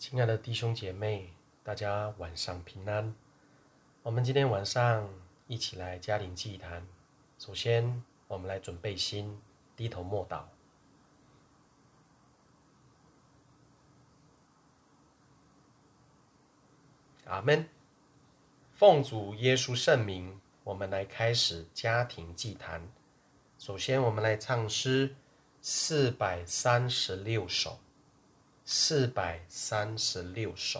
亲爱的弟兄姐妹，大家晚上平安。我们今天晚上一起来家庭祭坛。首先，我们来准备心，低头默祷。阿们。奉主耶稣圣名，我们来开始家庭祭坛。首先，我们来唱诗436首。436首。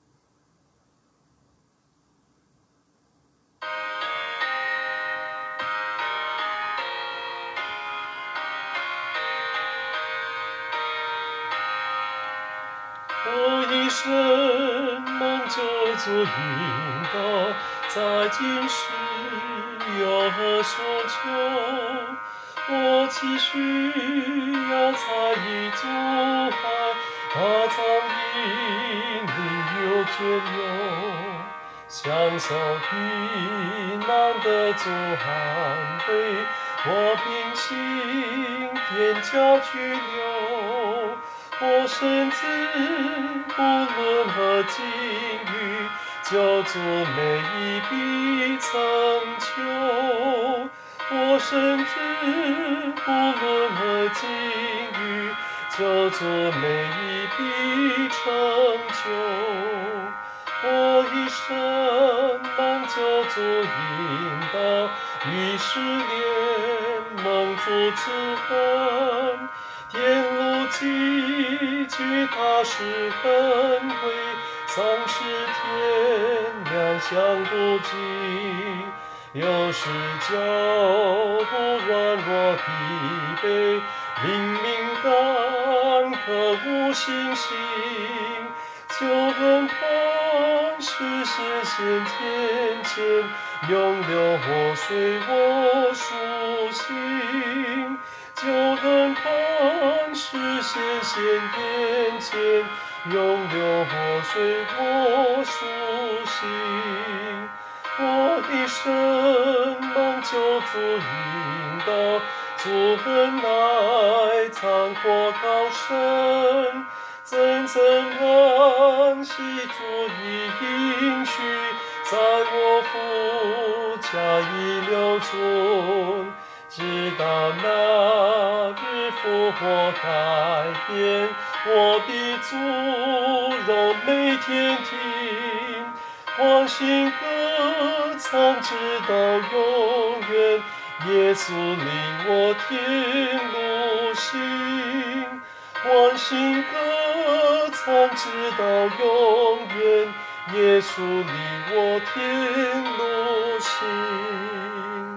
我一生蒙救主引导，在今世有何所求？我期许要参与主海，他藏引领有眷佑，享受平安的主寒杯，我平心踮脚去留。我深知不论何境遇，救主每一笔成就。我深知不论何境遇，救主每一笔成就。我一生蒙救主引导，于是连蒙主之恩。天路崎岖，他是恩惠，丧失天良相不及。有时脚步软弱疲惫，灵敏感渴无信心，求恩盼实现天前，永流活水我属性。救恩盼实现眼前，永流活水我属性。我一生蒙救主引导，主恩爱长阔高深，真安息主应许，在我腹加以留存。直到那日复活改变，我必主荣每天听，欢欣歌唱直到永远。耶稣领我天路行，欢欣歌唱直到永远。耶稣领我天路行。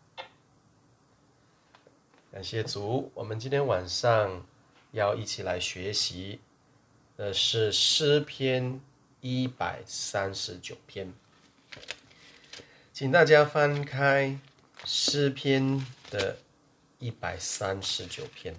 感谢主，我们今天晚上要一起来学习的是诗篇139篇。请大家翻开诗篇的139篇。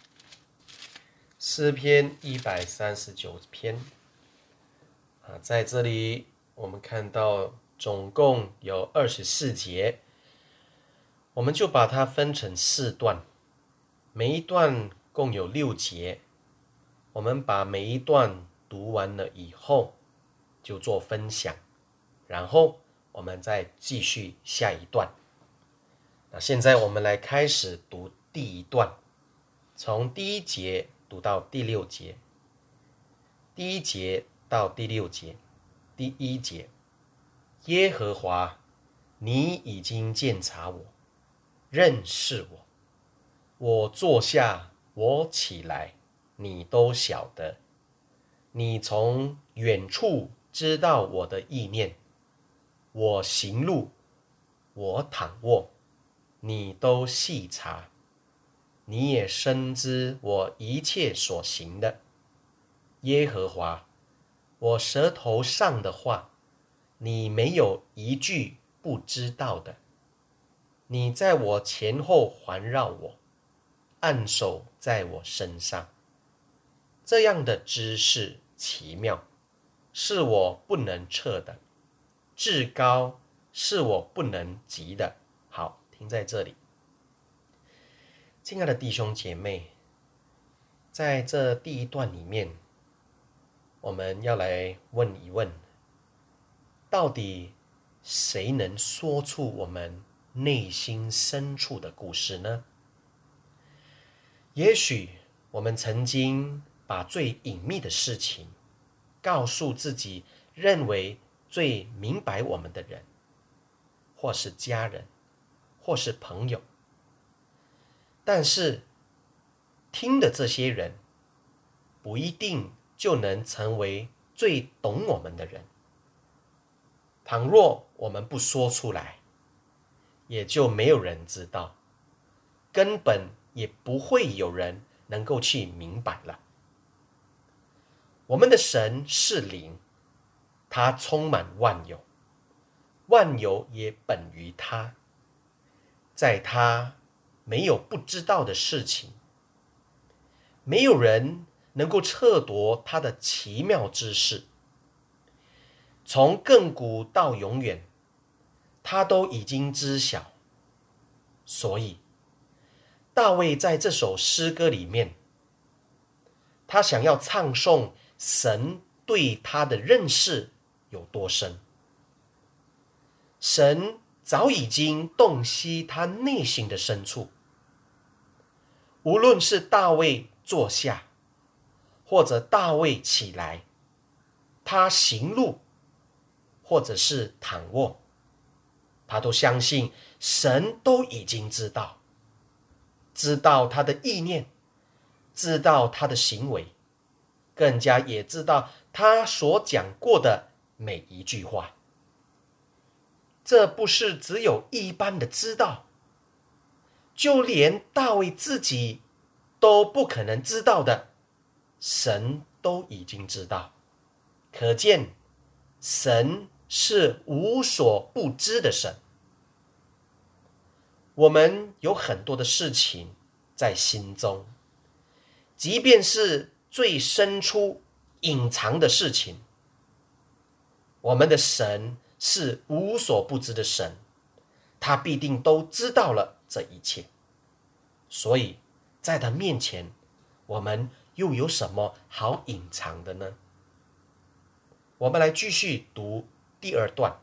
诗篇139篇在这里我们看到总共有24节，我们就把它分成4段，每一段共有6节。我们把每一段读完了以后就做分享，然后我们再继续下一段。那现在我们来开始读第一段，从第1节读到第6节。第1节到第6节。第1节，耶和华，你已经鉴察我，认识我。我坐下，我起来，你都晓得。你从远处知道我的意念，我行路，我躺卧，你都细察。你也深知我一切所行的。耶和华，我舌头上的话，你没有一句不知道的。你在我前后环绕我，按手在我身上。这样的知识奇妙，是我不能测的，至高是我不能及的。好，停在这里。亲爱的弟兄姐妹，在这第一段里面， 我们要来问一问，到底谁能说出我们内心深处的故事呢？也许我们曾经把最隐秘的事情告诉自己认为最明白我们的人，或是家人，或是朋友。但是听的这些人不一定就能成为最懂我们的人。倘若我们不说出来，也就没有人知道，根本也不会有人能够去明白了。我们的神是灵，他充满万有，万有也本于他，在他没有不知道的事情，没有人能够测夺他的奇妙之事。从亘古到永远，他都已经知晓。所以大卫在这首诗歌里面，他想要唱颂神对他的认识有多深。神早已经洞悉他内心的深处。无论是大卫坐下，或者大卫起来，他行路，或者是躺卧，他都相信神都已经知道，知道他的意念，知道他的行为，更加也知道他所讲过的每一句话。这不是只有一般的知道，就连大卫自己都不可能知道的，神都已经知道。可见神是无所不知的神。我们有很多的事情在心中，即便是最深处隐藏的事情，我们的神是无所不知的神，他必定都知道了这一切。所以在他面前，我们又有什么好隐藏的呢？我们来继续读第二段，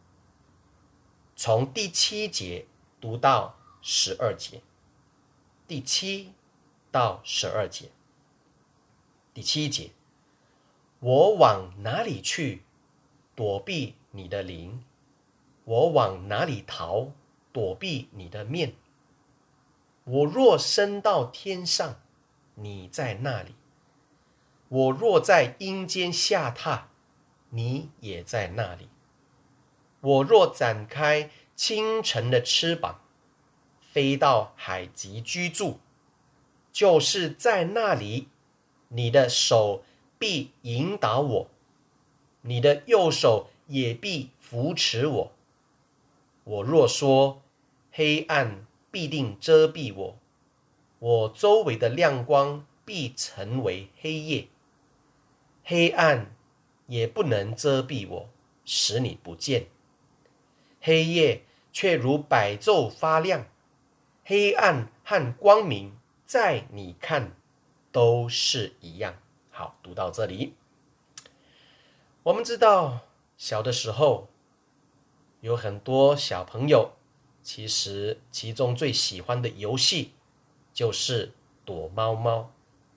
从第7节读到12节。第7到12节。第7节，我往哪里去躲避你的灵？我往哪里逃躲避你的面？我若升到天上，你在那里；我若在阴间下榻，你也在那里。我若展开清晨的翅膀，飞到海极居住，就是在那里，你的手必引导我，你的右手也必扶持我。我若说黑暗必定遮蔽我，我周围的亮光必成为黑夜，黑暗也不能遮蔽我，使你不见。黑夜却如白昼发亮，黑暗和光明在你看都是一样。好，读到这里，我们知道小的时候有很多小朋友，其实其中最喜欢的游戏就是躲猫猫。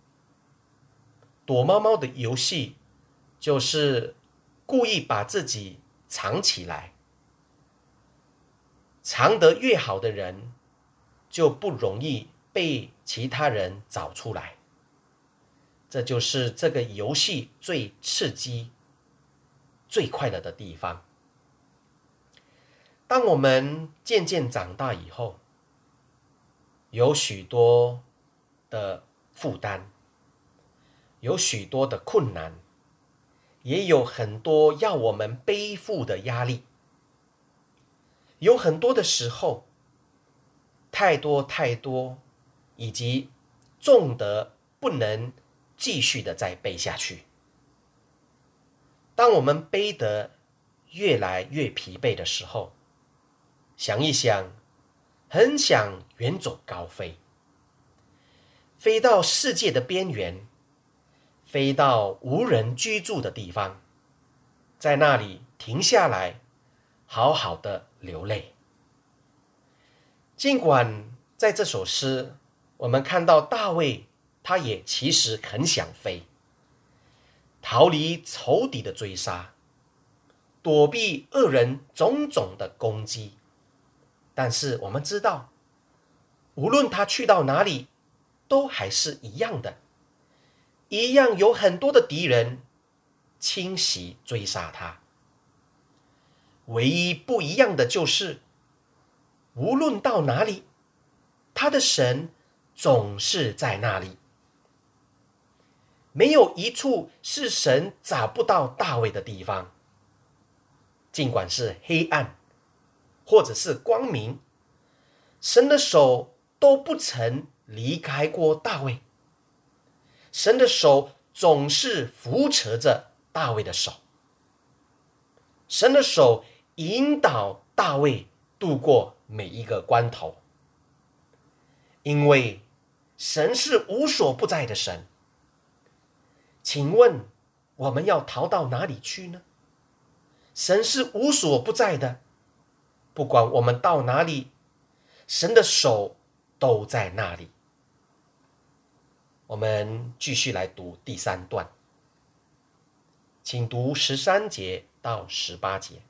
躲猫猫的游戏就是故意把自己藏起来，藏得越好的人就不容易被其他人找出来。这就是这个游戏最刺激、最快乐的地方。当我们渐渐长大以后，有许多的负担，有许多的困难，也有很多要我们背负的压力。有很多的时候，太多，以及重得不能继续的再背下去。当我们背得越来越疲惫的时候，想一想，很想远走高飞，飞到世界的边缘， 飞到无人居住的地方，在那里停下来，好好的流泪。尽管在这首诗，我们看到大卫，他也其实很想飞，逃离仇敌的追杀，躲避恶人种种的攻击。但是我们知道，无论他去到哪里，都还是一样的，一样有很多的敌人侵袭追杀他。唯一不一样的就是，无论到哪里，他的神总是在那里。没有一处是神找不到大卫的地方，尽管是黑暗或者是光明，神的手都不曾离开过大卫。神的手总是扶持着大卫的手，神的手引导大卫度过每一个关头。因为神是无所不在的神，请问我们要逃到哪里去呢？神是无所不在的，不管我们到哪里，神的手都在那里。我们继续来读第3段，请读13节到18节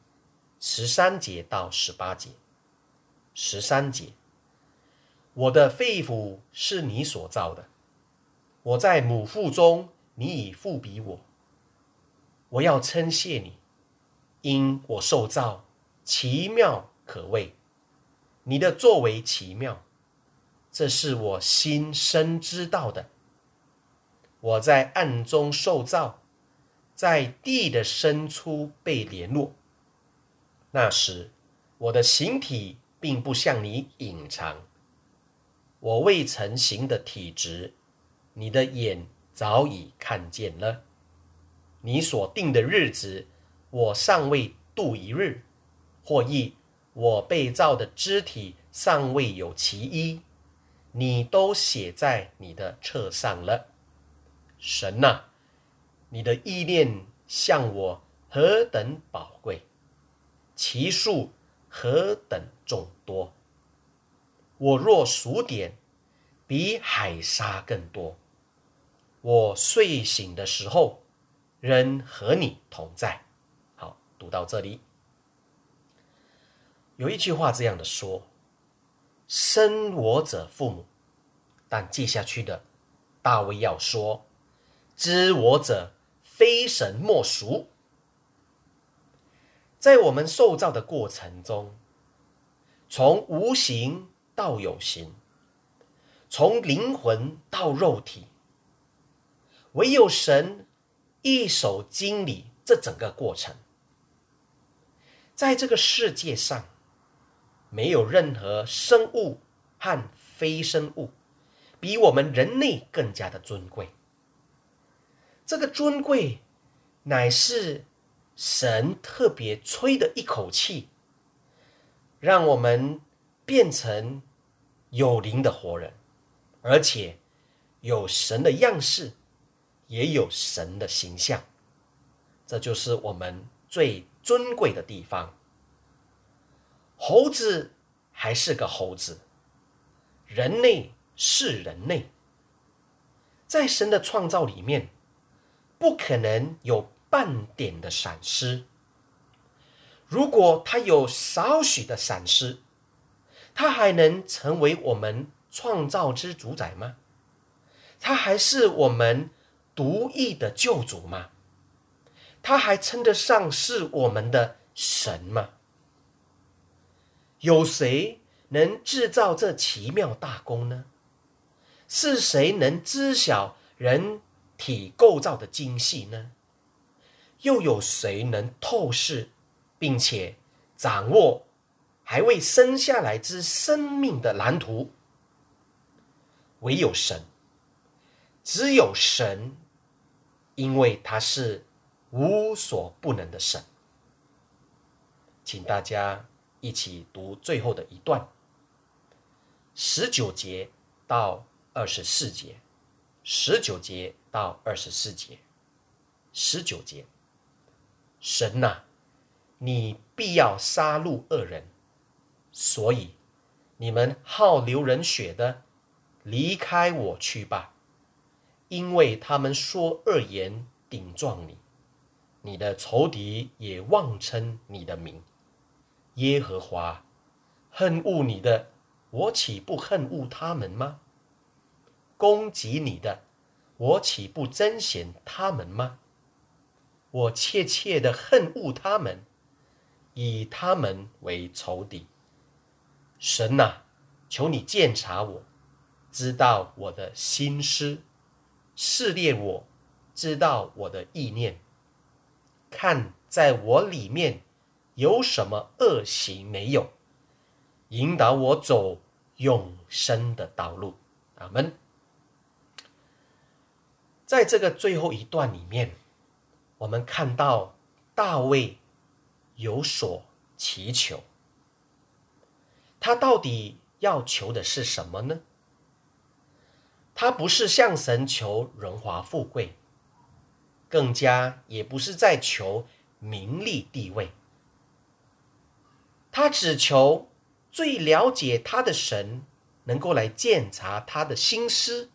，13节到18节。13节，我的肺腑是你所造的，我在母腹中，你已复比我。我要称谢你，因我受造奇妙可畏，你的作为奇妙，这是我心深知道的。我在暗中受造，在地的深处被联络。那时，我的形体并不向你隐藏，我未成形的体质，你的眼早已看见了。你所定的日子，我尚未度一日，或亦我被造的肢体尚未有其一，你都写在你的册上了。神啊，你的意念向我何等宝贵，其数何等众多。我若数点，比海沙更多。我睡醒的时候，仍和你同在。好，读到这里，有一句话这样的说：生我者父母。但接下去的大卫要说：知我者非神莫属。在我们受造的过程中，从无形到有形，从灵魂到肉体，唯有神一手经理这整个过程。在这个世界上，没有任何生物和非生物比我们人类更加的尊贵。这个尊贵乃是神特别吹的一口气，让我们变成有灵的活人，而且有神的样式，也有神的形象。这就是我们最尊贵的地方。猴子还是个猴子，人类是人类。在神的创造里面，不可能有半点的闪失。如果他有少许的闪失，他还能成为我们创造之主宰吗？他还是我们独一的救主吗？他还称得上是我们的神吗？有谁能制造这奇妙大功呢？是谁能知晓人体构造的精细呢？又有谁能透视并且掌握还未生下来之生命的蓝图？唯有神，只有神，因为他是无所不能的神。请大家一起读最后的一段，19节到24节，19节到24节、19节。神啊，你必要杀戮恶人，所以你们好流人血的，离开我去吧，因为他们说恶言顶撞你，你的仇敌也妄称你的名。耶和华，恨恶你的，我岂不恨恶他们吗？攻击你的，我岂不憎嫌他们吗？我切切的恨恶他们，以他们为仇敌。神啊，求你鉴察我，知道我的心思，试炼我，知道我的意念，看在我里面有什么恶行没有，引导我走永生的道路。阿们。在这个最后一段里面，我们看到大卫有所祈求，他到底要求的是什么呢？他不是向神求荣华富贵，更加也不是在求名利地位，他只求最了解他的神能够来鉴察他的心思，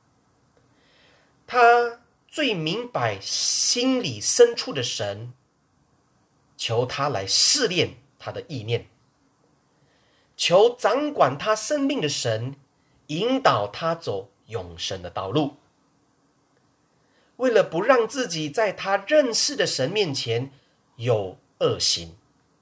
他最明白心里深处的神，求他来试炼他的意念，求掌管他生命的神引导他走永生的道路。为了不让自己在他认识的神面前有恶行，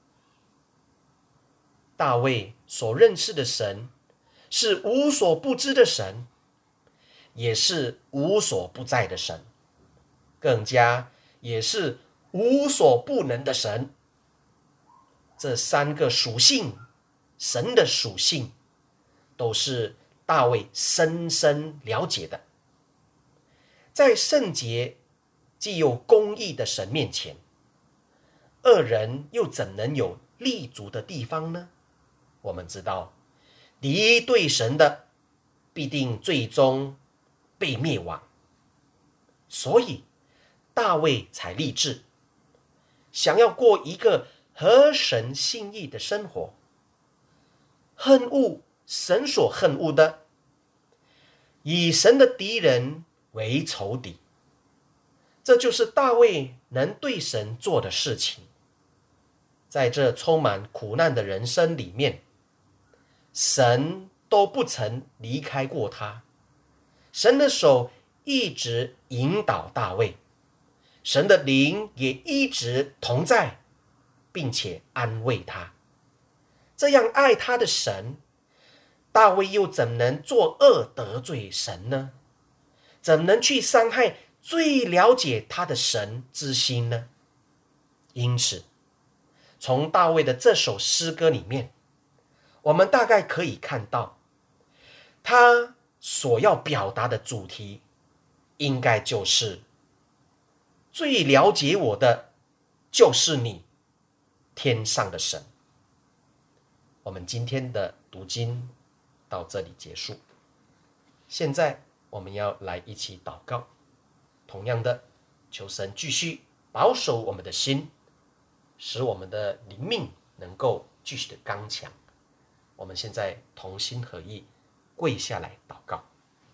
大卫所认识的神是无所不知的神，也是无所不在的神，更加也是无所不能的神。这三个属性，神的属性，都是大卫深深了解的。在圣洁既有公义的神面前，恶人又怎能有立足的地方呢？我们知道，敌对神的必定最终被灭亡，所以大卫才立志想要过一个合神心意的生活，恨恶神所恨恶的，以神的敌人为仇敌。这就是大卫能对神做的事情。在这充满苦难的人生里面，神都不曾离开过他，神的手一直引导大卫，神的灵也一直同在，并且安慰他。这样爱他的神，大卫又怎能作恶得罪神呢？怎能去伤害最了解他的神之心呢？因此，从大卫的这首诗歌里面，我们大概可以看到，他所要表达的主题，应该就是最了解我的就是你，天上的神。我们今天的读经到这里结束，现在我们要来一起祷告。同样的，求神继续保守我们的心，使我们的灵命能够继续的刚强。我们现在同心合意跪下来祷告。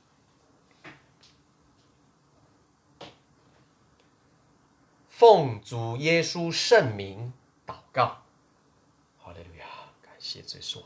奉主耶稣圣名祷告，哈利路亚！感谢主耶稣。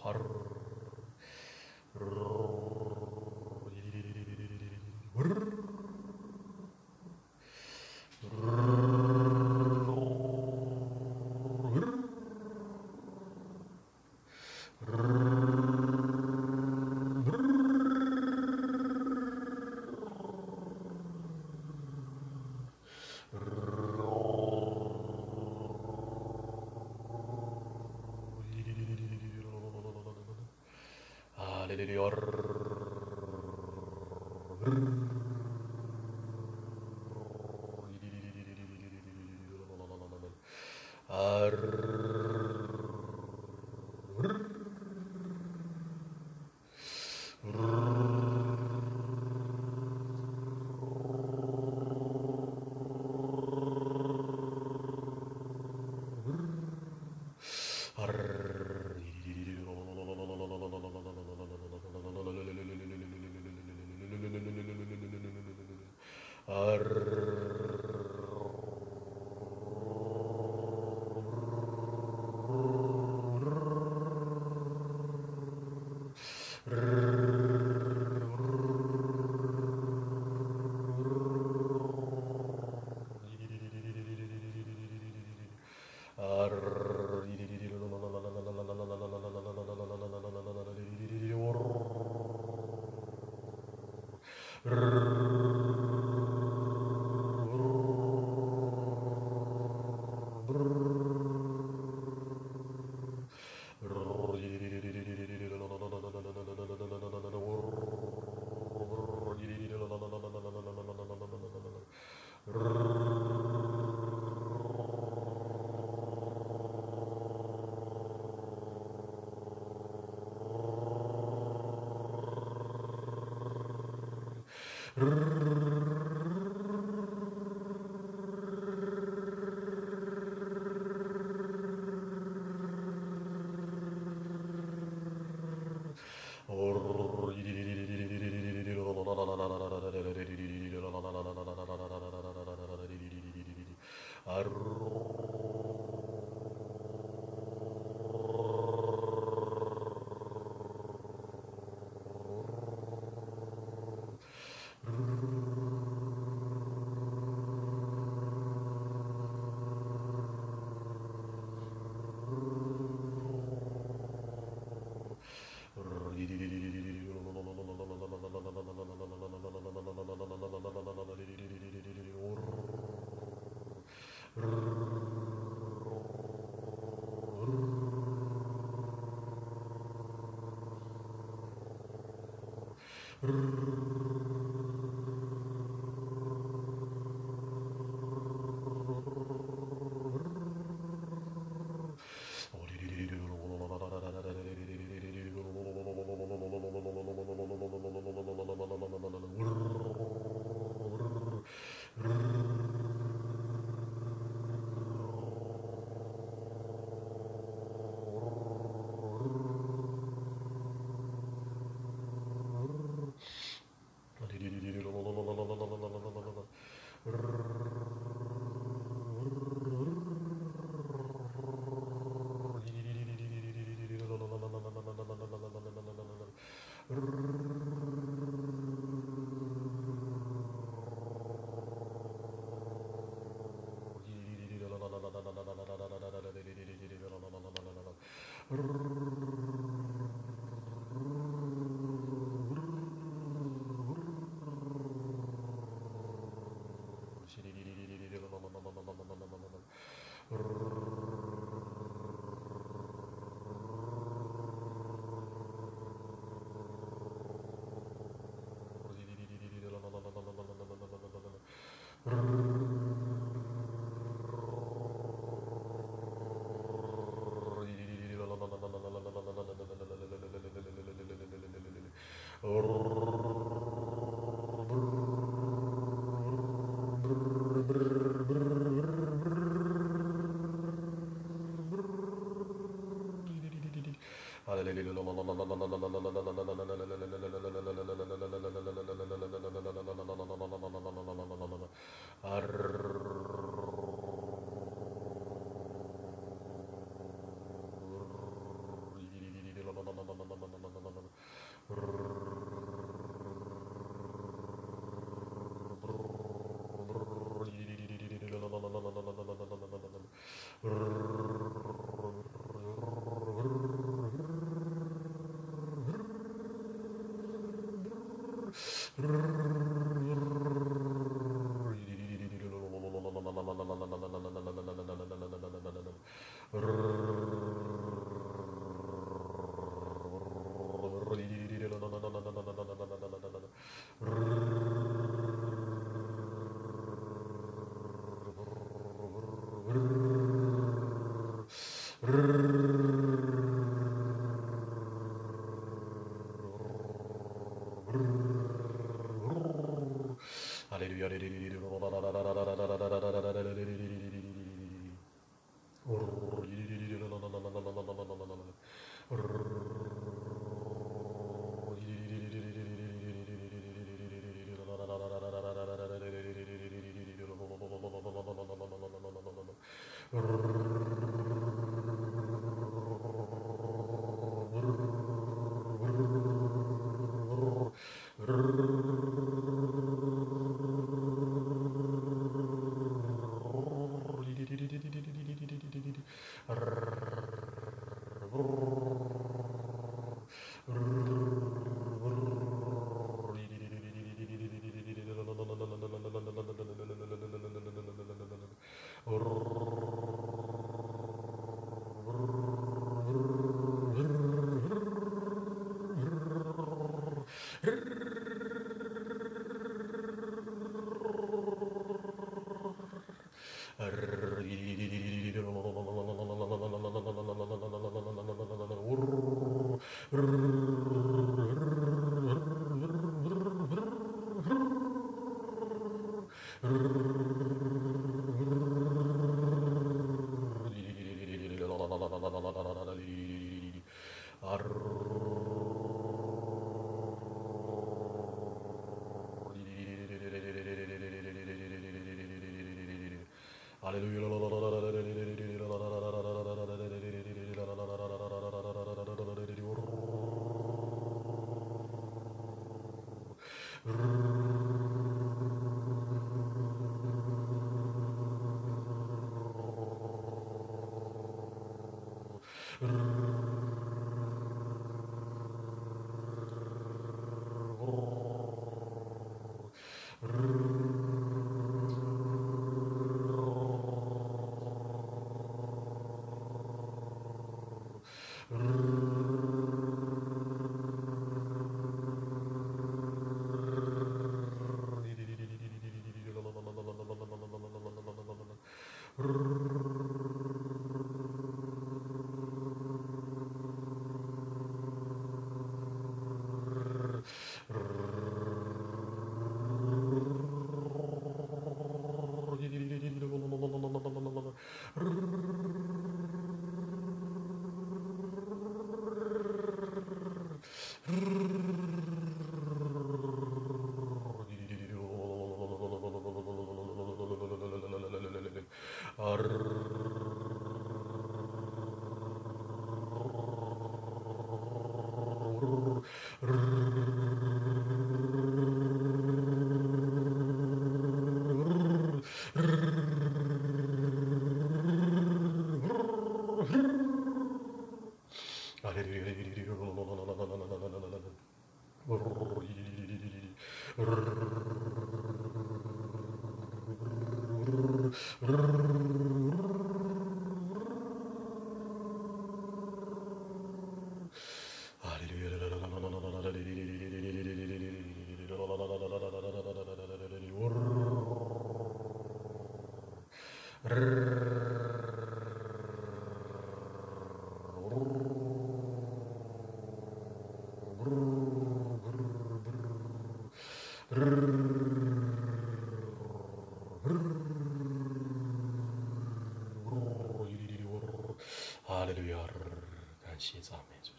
哈利路亚，感谢赞美主。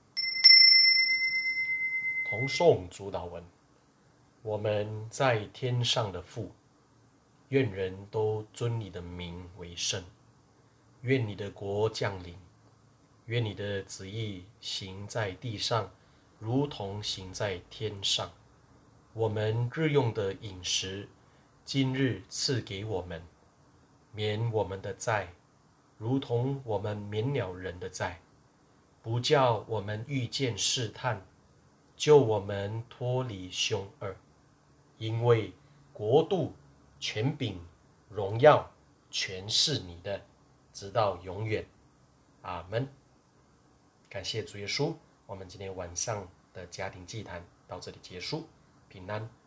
同诵主祷文。我们在天上的父，愿人都尊你的名为圣。愿你的国降临，愿你的旨意行在地上，如同行在天上。我们日用的饮食，今日赐给我们，免我们的债，如同我们免了人的债，不叫我们遇见试探，救我们脱离凶恶。因为国度、权柄、荣耀，全是你的，直到永远。阿们。感谢主耶稣，我们今天晚上的家庭祭坛到这里结束，平安。